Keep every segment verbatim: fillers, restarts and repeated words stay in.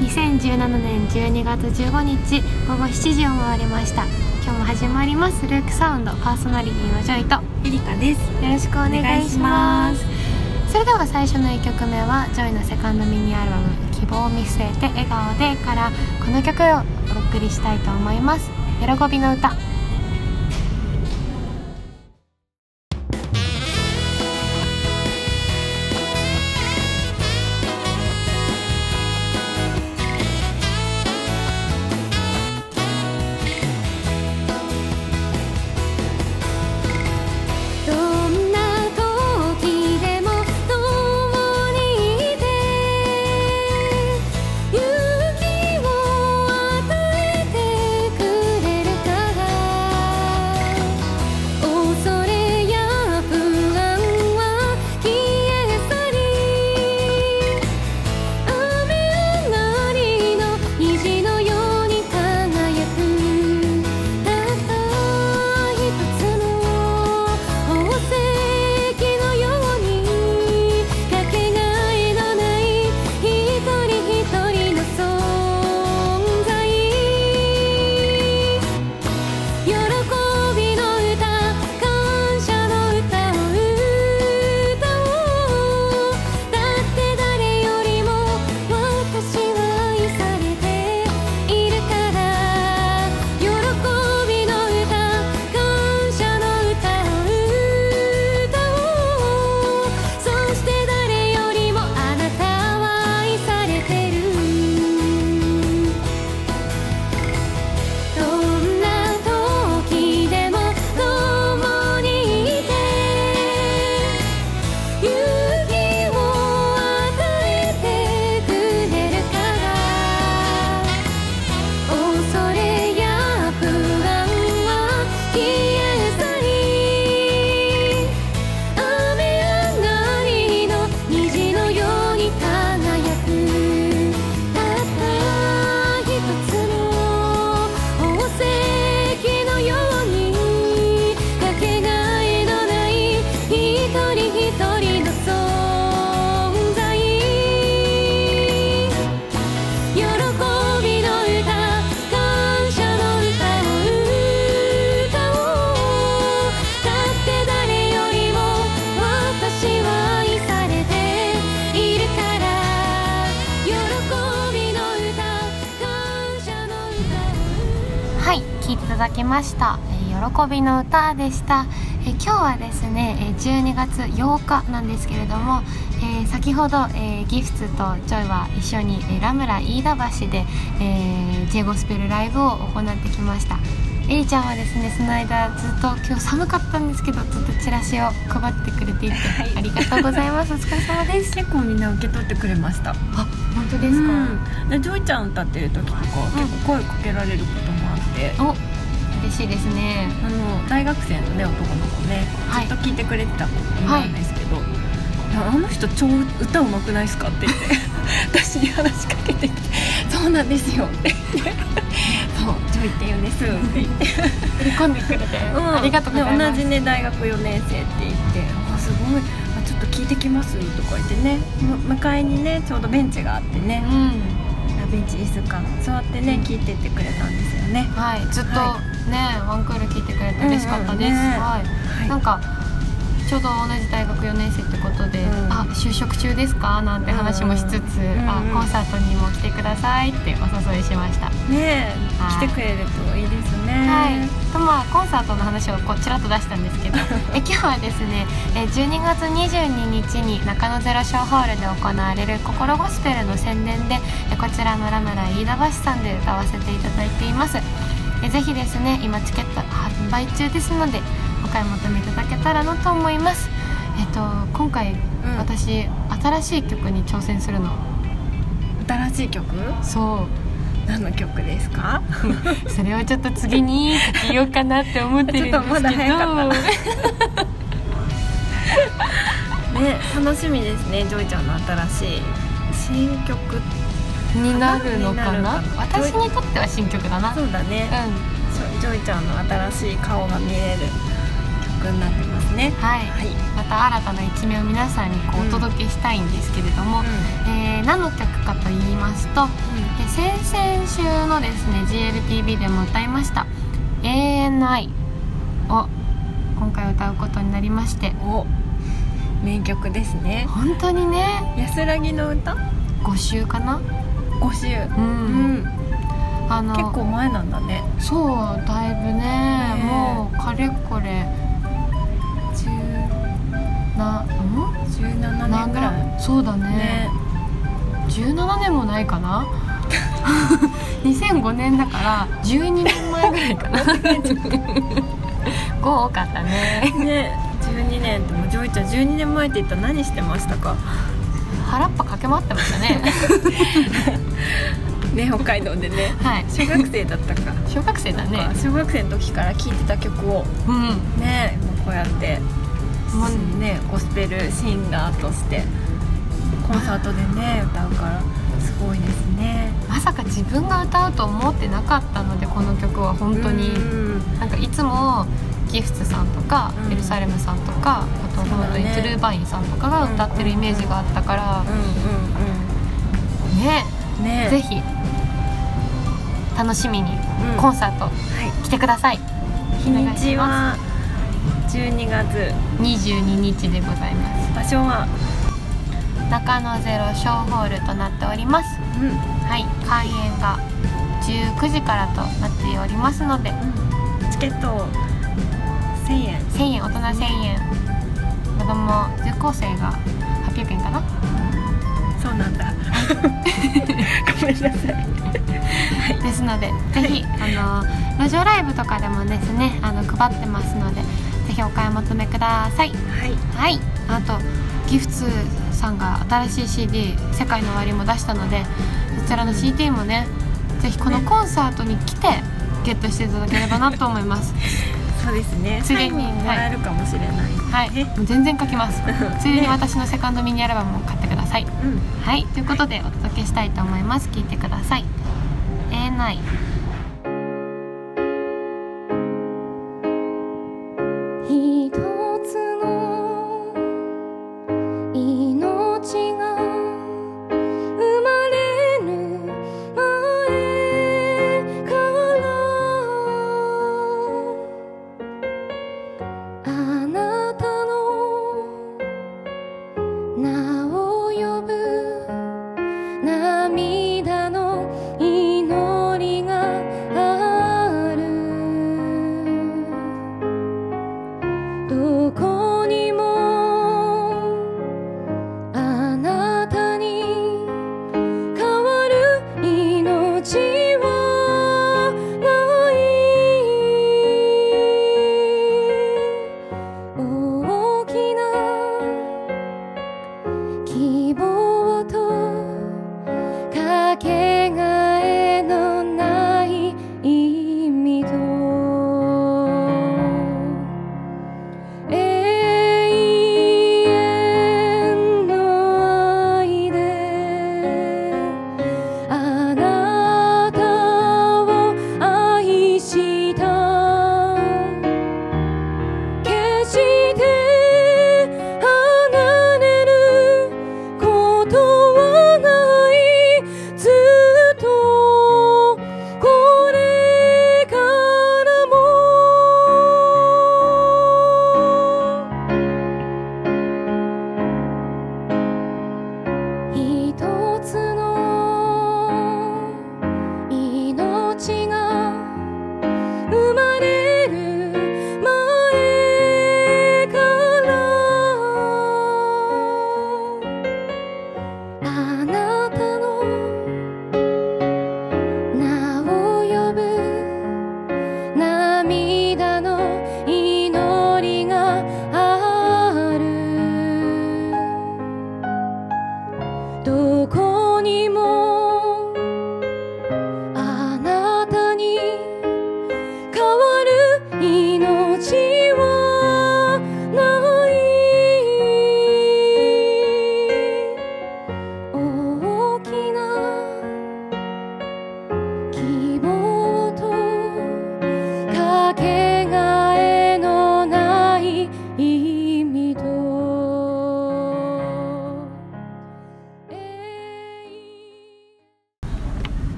にせんじゅうななねんじゅうにがつじゅうごにちごごしちじを回りました。今日も始まりますルークサウンド、パーソナリティのジョイとエリカです。 よろしくお願いします。それでは最初のいっきょくめはジョイのセカンドミニアルバム希望を見据えて笑顔でからこの曲をお送りしたいと思います。喜びの歌。いただきました、えー、喜びの歌でした。えー、今日はですね、えー、じゅうにがつようかなんですけれども、えー、先ほど、えー、ギフツとジョイは一緒に、えー、ラムラ飯田橋で、えー、J ゴスペルライブを行ってきました。エリちゃんはですね、その間ずっと今日寒かったんですけどずっとチラシを配ってくれていて、はい、ありがとうございます。お疲れ様です。 結構みんな受け取ってくれました。あ、 本当ですか。 うん、でジョイちゃん歌ってる時とか、うん、結構声かけられることもあって、 お嬉しいですね。 あの大学生のね男の子ね、はい、ずっと聞いてくれてた子なんですけど、はい、あの人超歌うまくないですかって言って私に話しかけてきてそうなんですよって言ってそうジョイって言うんですって言って振り込んでくれて、うん、ありがとうございます。 同じね大学よねん生って言ってあすごいあちょっと聞いてきますとか言ってね、向かいにねちょうどベンチがあってね、うん、ベンチ椅子か座ってね聞いてってくれたんですよね。 はい、ずっと、はいね、ワンクール聞いてくれて嬉しかったです。うんうんね、はい、なんかちょうど同じ大学よねん生ってことで、うん、あ就職中ですかなんて話もしつつ、うんうん、あコンサートにも来てくださいってお誘いしましたね。来てくれるといいですね。 はいとまあコンサートの話をこうちらっと出したんですけどえ今日はですねじゅうにがつにじゅうににちに中野ゼロショーホールで行われる心ゴスペルの宣伝でこちらのラムラ飯田橋さんで歌わせていただいています。えぜひですね今チケット販売中ですのでお買い求めいただけたらなと思います。えっと今回、うん、私新しい曲に挑戦するの。 新しい曲？ そう何の曲ですか？ それをちょっと次に言おうかなって思ってるんですけどちょっとまだ早かったね、楽しみですね。ジョイちゃんの新しい新曲になるのかな。私にとっては新曲だな。 そうだね、うん、ジョイちゃんの新しい顔が見れる曲になってますね。 はい、 はい、 また新たな一面を皆さんにこうお届けしたいんですけれども、うんえー、何の曲かと言いますと、うん、先々週のですね ジーエルティービー でも歌いました永遠の愛を今回歌うことになりまして、 お名曲ですね。 本当にね、 安らぎの歌ご週かな、 ご週、うん、うん、あの結構前なんだね。 そうだいぶ ね, ねもうかれこれじゅうななねんぐらい。そうだ ね, ねじゅうななねんもないかなにせんごねんだからじゅうにねんまえぐらいかなご多かったね。 ねじゅうにねんってもうジョイちゃんじゅうにねんまえって言ったら何してましたか？ 原っぱ駆け回ってましたねね北海道でね、はい、小学生だったか小学生だね。 小学生の時から聴いてた曲を、うん、ねもうこうやってもうねゴスペルシンガーとしてコンサートでね歌うからすごいですね。 まさか自分が歌うと思ってなかったので、この曲は本当になんかいつもギフツさんとか、うん、エルサレムさんとか、あと本当にトゥルーバインさんとかが歌ってるイメージがあったから、ねねぜひ楽しみにコンサート来てください。 日にちはじゅうにがつにじゅうににちでございます。 場所は中野ゼロ小ホールとなっております、うん、はい、開演がじゅうくじからとなっておりますので、 うん、チケットせんえんせんえん、大人せんえん、子供受講生がはっぴゃくえんかな。 そうなんだごめんなさいはい、 ですのでぜひあの路上ライブとかでもですねあの配ってますので、ぜひお買い求めください。はい、はい、あとギフツさんが新しい シーディー 世界の終わりも出したので、そちらの シーディー もねぜひこのコンサートに来てゲットしていただければなと思いますそうですね、ついでにもらえるかもしれない、 はい、はい、もう全然書きますついでに私のセカンドミニアルバムを買ってください、うん、はい、ということでお届けしたいと思います。聞いてください。永遠の愛。 ずっと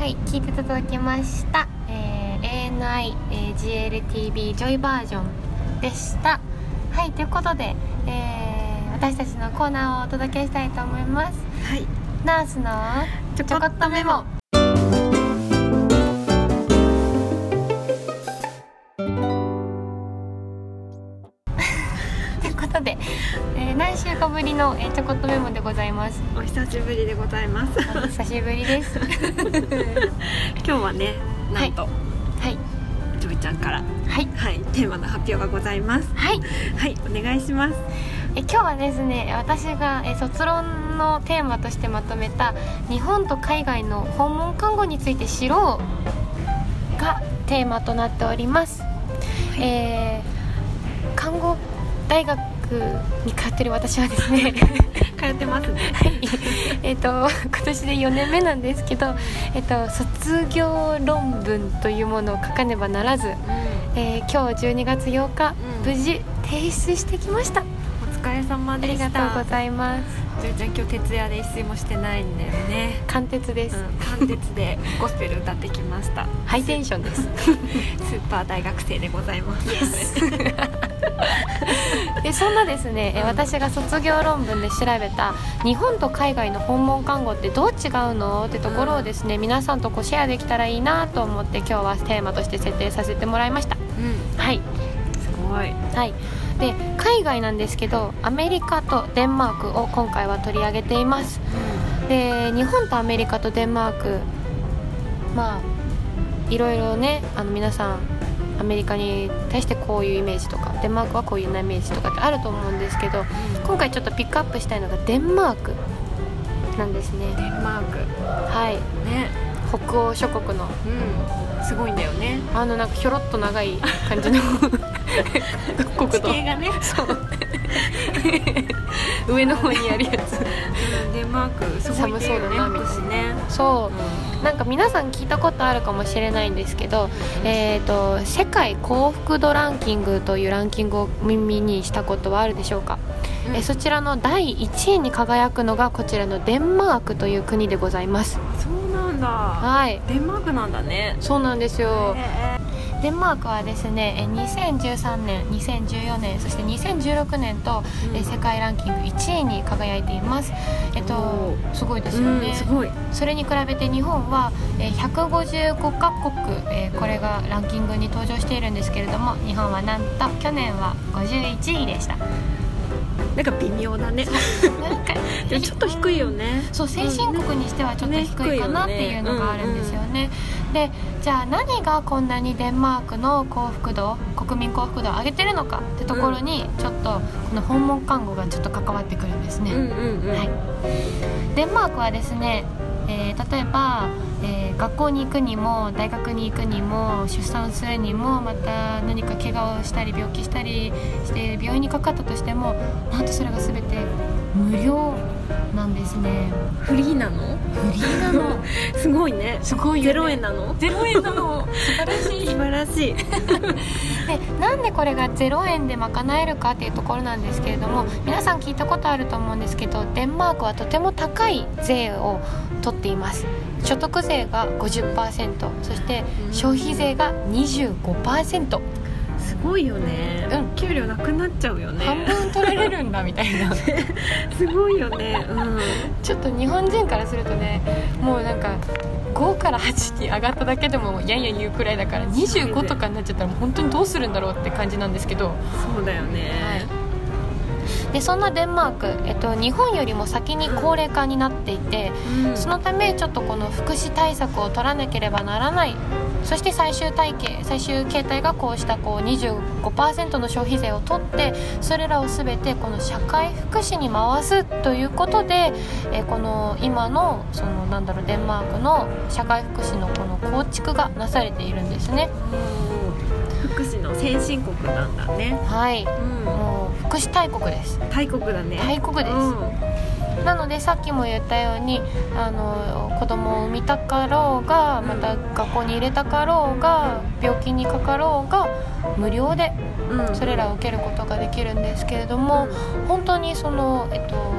はい聞いていただきました、えー、エーエヌアイ、えー、ジーエルティービー ジョイバージョンでした。はいということで、えー、私たちのコーナーをお届けしたいと思います。 はい、 ナースのちょこっとメモ。ということで、えー、何週かぶりの、えー、ちょこっとメモでございます。 お久しぶりでございます。 お久しぶりです。 今日はね、なんと、 はい、 ジョイちゃんから、 はいはい、テーマの発表がございます。 はい、 はい、お願いします。 え今日はですね、私がえ卒論のテーマとしてまとめた日本と海外の訪問看護について知ろうがテーマとなっております。はい、えー、看護大学に通ってる私はですね通ってますね。 はい、えっと今年でよねんめなんですけど、えっと卒業論文というものを書かねばならず、うん、えー、今日じゅうにがつようか、うん、無事提出してきました。 お疲れ様でした。 ありがとうございます。 ジョイちゃん今日徹夜で一睡もしてないんだよね。 貫徹です、 うん、貫徹でゴスペル歌ってきました。 ハイテンションです。スーパー大学生でございます。 でそんなですね、うん、私が卒業論文で調べた日本と海外の訪問看護ってどう違うのってところをですね、うん、皆さんとこうシェアできたらいいなと思って今日はテーマとして設定させてもらいました。うん、はい、 すごい。 はい、で海外なんですけどアメリカとデンマークを今回は取り上げています。で日本とアメリカとデンマーク、まあいろいろね、あの皆さんアメリカに対してこういうイメージとかデンマークはこういうイメージとかってあると思うんですけど、今回ちょっとピックアップしたいのがデンマークなんですね。 デンマーク、 はいね、北欧諸国の、 うん、すごいんだよね。 あのなんかひょろっと長い感じの国土、 地形がね、 そう上の方にあるやつ。 デンマークすごいっていうね、 寒そうだなみたいなね。 そう、うん、なんか皆さん聞いたことあるかもしれないんですけど、えーと、世界幸福度ランキングというランキングを耳にしたことはあるでしょうか。うん、えそちらのだいいちいに輝くのがこちらのデンマークという国でございます。 そうなんだ。 はい、 デンマークなんだね。 そうなんですよ。デンマークはですね、にせんじゅうさんねん、にせんじゅうよねん、そしてにせんじゅうろくねんと、うん、世界ランキングいちいに輝いています。えっとすごいですよね。 うん、すごい。 それに比べて日本はひゃくごじゅうごかこく、えー、これがランキングに登場しているんですけれども、日本はなんと去年はごじゅういちいでした。 なんか微妙だね。なんかでもちょっと低いよね。 そう、先進国にしてはちょっと低いかなっていうのがあるんですよね。でじゃあ何がこんなにデンマークの幸福度、国民幸福度を上げてるのかってところにちょっとこの訪問看護がちょっと関わってくるんですね。うんうんうん、はい、デンマークはですね、えー、例えば、えー、学校に行くにも大学に行くにも出産するにも、また何か怪我をしたり病気したりして病院にかかったとしても、なんとそれが全て無料なんですね。 フリーなの？ フリーなの。 すごいね。 すごいよね。 ゼロえんなの？ ゼロえんなの。素晴らしい。 素晴らしい。 でなんでこれがゼロえんで賄えるかっていうところなんですけれども、皆さん聞いたことあると思うんですけど、デンマークはとても高い税を取っています。所得税が ごじゅっパーセント、そして消費税が にじゅうごパーセント。 すごいよね。うん、給料なくなっちゃうよね。 半分取られるんだみたいな。 すごいよね。うん。 ちょっと日本人からするとね、もうなんかごからはちに上がっただけでもやんやん言うくらいだから、にじゅうごとかになっちゃったら本当にどうするんだろうって感じなんですけど。 そうだよね。はい。 でそんなデンマーク、えっと、日本よりも先に高齢化になっていて、うん、そのためちょっとこの福祉対策を取らなければならない。そして最終体系最終形態がこうしたこう にじゅうごパーセント の消費税を取って、それらを全てこの社会福祉に回すということで、えこの今のそのなんだろうデンマークの社会福祉のこの構築がなされているんですね。 福祉の先進国なんだね。 はい、うん、もう福祉大国です。 大国だね。 大国です、うん、なのでさっきも言ったように、あの子供を産みたかろうが、また学校に入れたかろうが、病気にかかろうが無料でそれらを受けることができるんですけれども、うん、本当にその、えっと、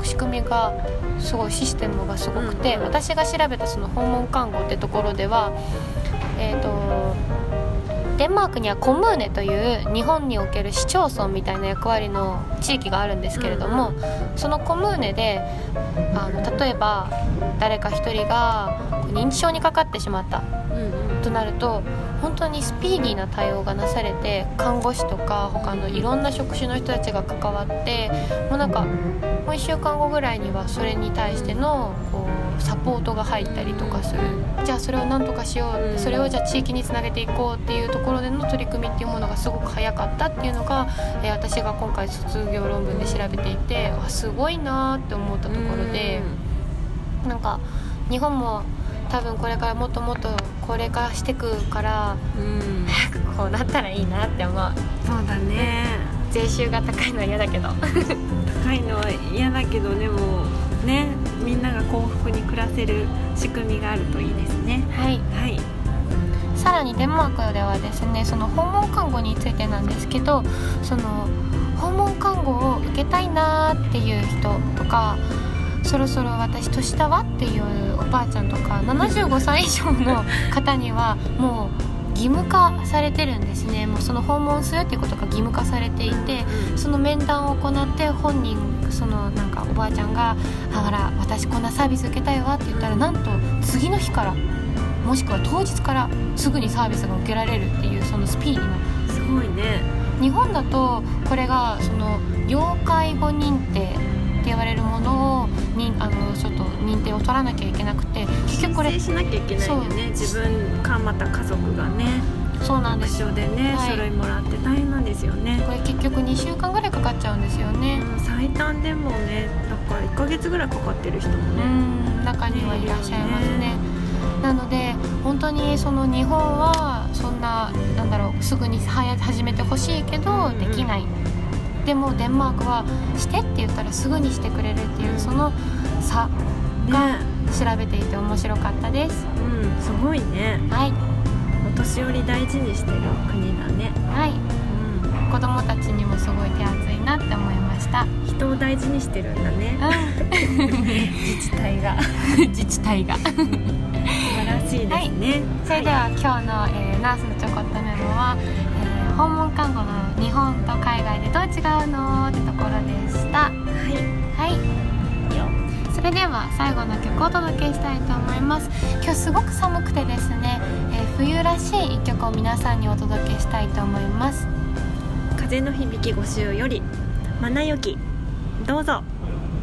仕組みがすごいシステムがすごくて、うん、私が調べたその訪問看護ってところでは、えーとデンマークにはコムーネという日本における市町村みたいな役割の地域があるんですけれども、うん、そのコムーネであの例えば誰か一人が認知症にかかってしまった、うんうん、となると本当にスピーディーな対応がなされて、看護師とか他のいろんな職種の人たちが関わって、もうなんかもういっしゅうかんごぐらいにはそれに対してのこうサポートが入ったりとかする。じゃあそれを何とかしよう、それをじゃあ地域につなげていこうっていうところでの取り組みっていうものがすごく早かったっていうのが、えー、私が今回卒業論文で調べていて、あすごいなって思ったところで、なんか日本も多分これからもっともっと高齢化してくから、うん、早くこうなったらいいなって思う。 そうだね。 税収が高いのは嫌だけど高いのは嫌だけど、でもね、みんなが幸福に暮らせる仕組みがあるといいですね。 はい、はい、さらにデンマークではですね、その訪問看護についてなんですけど、その訪問看護を受けたいなっていう人とか、そろそろ私年だわっていうおばあちゃんとかななじゅうごさい以上の方にはもう義務化されてるんですね。もうその訪問するっていうことが義務化されていて、その面談を行って本人、そのなんかおばあちゃんがあほら私こんなサービス受けたいわって言ったら、なんと次の日からもしくは当日からすぐにサービスが受けられるっていう、そのスピーディーな。 すごいね。 日本だとこれがその要介護認定って言われるものをにあのちょっと認定を取らなきゃいけなくて、結局これ申請しなきゃいけないよね。自分かまた家族がね。 そうなんですよ。でね、はい、書類もらって大変なんですよね。 これ結局にしゅうかんぐらいかかっちゃうんですよね。 うん、最短でもね、だからいっかげつぐらいかかってる人もね、 うん中にはいらっしゃいますね。ねなので本当にその日本はそんななんだろうすぐに始めてほしいけどできない。うんうん、でもデンマークはしてって言ったらすぐにしてくれるっていう、その差が調べていて面白かったです。 うん、すごいね。 はい。 お年寄り大事にしてる国だね。 はい。うん、子供たちにもすごい手厚いなって思いました。 人を大事にしてるんだね。うん、自治体が自治体が素晴らしいですね。はい、 それでは今日の、えー、ナースのちょこっとメモは、えー、訪問看護の日本と海外でどう違うのってところでした。はい、はい、それでは最後の曲をお届けしたいと思います。今日すごく寒くてですね、えー、冬らしい一曲を皆さんにお届けしたいと思います。 風の響きご集よりマナヨキ、どうぞ。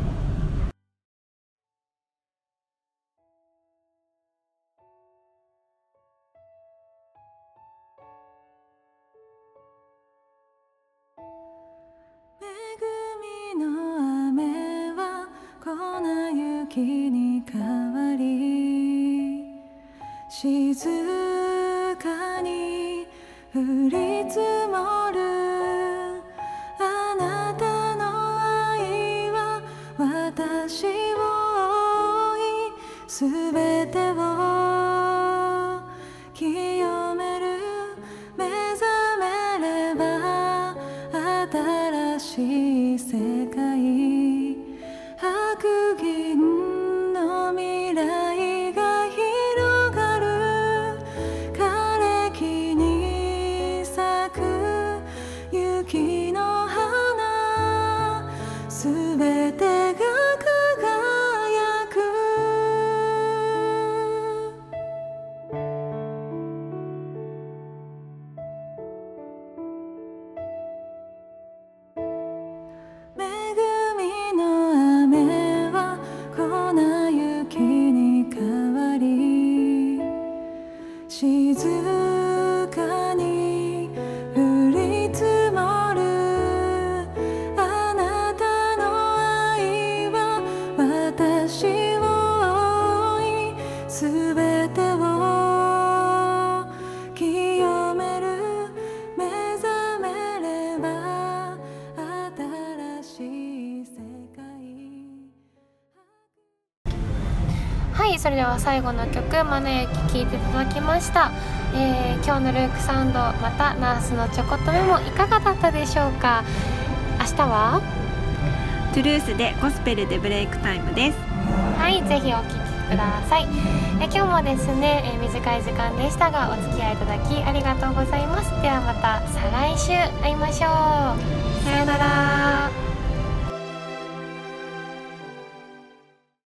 恵みの雨は粉雪に変わり、静かに降り積もる。あなたの愛は私を覆い、すべてを清める。目覚めれば新しい世界、白銀の未来が広がる。枯れ木に咲く雪の花、すべてが輝く。恵みの雨は粉雪に変わり、静かに降り積もる。あなたの愛は私を覆い、すべてを清める。目覚めれば新しい世界。 はい、それでは最後の曲マナヨキ聴いていただきました。えー、今日のルークサウンド、またナースのちょこっとメモいかがだったでしょうか。明日はトゥルースでゴスペルでブレイクタイムです。 はい、ぜひお聴きください。え今日もですね、え短い時間でしたがお付き合いいただきありがとうございます。ではまた再来週会いましょう。さよなら。